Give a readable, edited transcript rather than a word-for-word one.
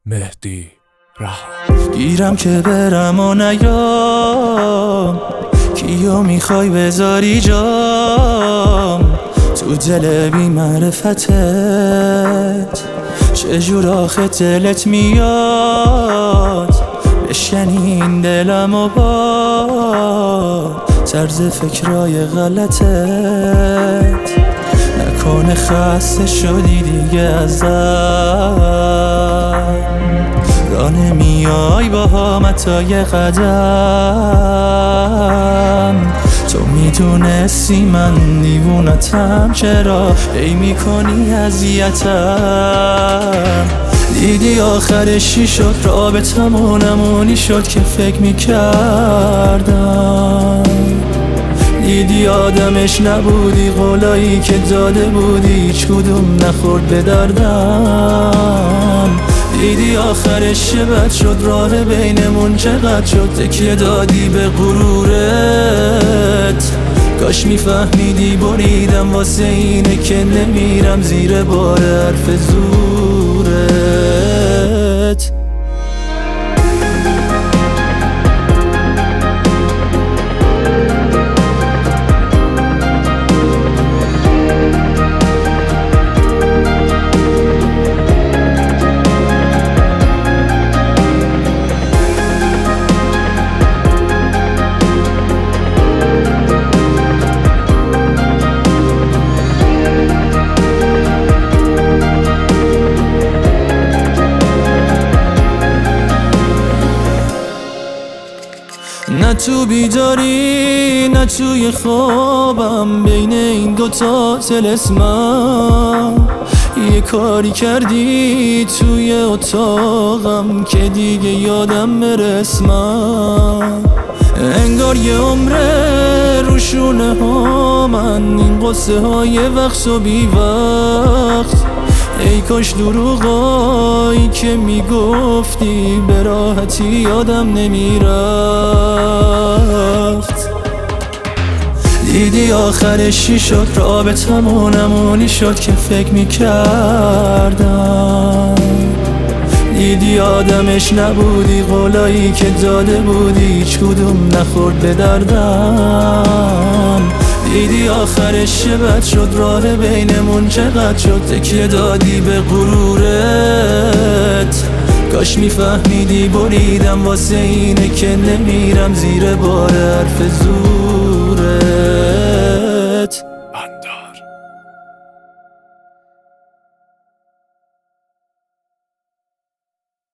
مهدی رها. گیرم که برم و نیام، کیو میخوای بذاری جام؟ تو دل بی معرفتت چجور آخه دلت میاد بشکنی این دلم و با طرز فکرای غلطت؟ نکنه خسته شدی دیگه ازم، را نمیای با هم تا یه قدم. تو میدونستی من دیوونتم، چرا ای میکنی اذیتم؟ دیدی آخرش چی شد؟ رابطمون نمونی شد که فکر میکردم. دیدی آدمش نبودی، قولایی که داده بودی هیچ کدوم نخورد به دردم. دیدی آخرش چه بد شد، راه بینمون چقدر شد، تکیه دادی به غرورت. کاش میفهمیدی بریدم واسه اینه که نمیرم زیر بار حرف زورت. نه تو بیداری نه توی خوابم، بین این دوتا طلسمم. یه کاری کردی توی اتاقم که دیگه یادم برسمم. انگار یه عمره روشونه ها من، این قصه های وقت و بی وقت. ای کاش دروغایی که میگفتی به راحتی یادم نمیرفت. دیدی آخرش چی شد؟ رابطمون نمونی شد که فکر میکردم. دیدی آدمش نبودی، قولایی که داده بودی هیچ کدوم نخورد به دردم. دیدی آخرش چه بد شد، راه بینمون چقدر شد، تکیه دادی به غرورت. کاش میفهمیدی بریدم واسه اینه که نمیرم زیر بار حرف زورت.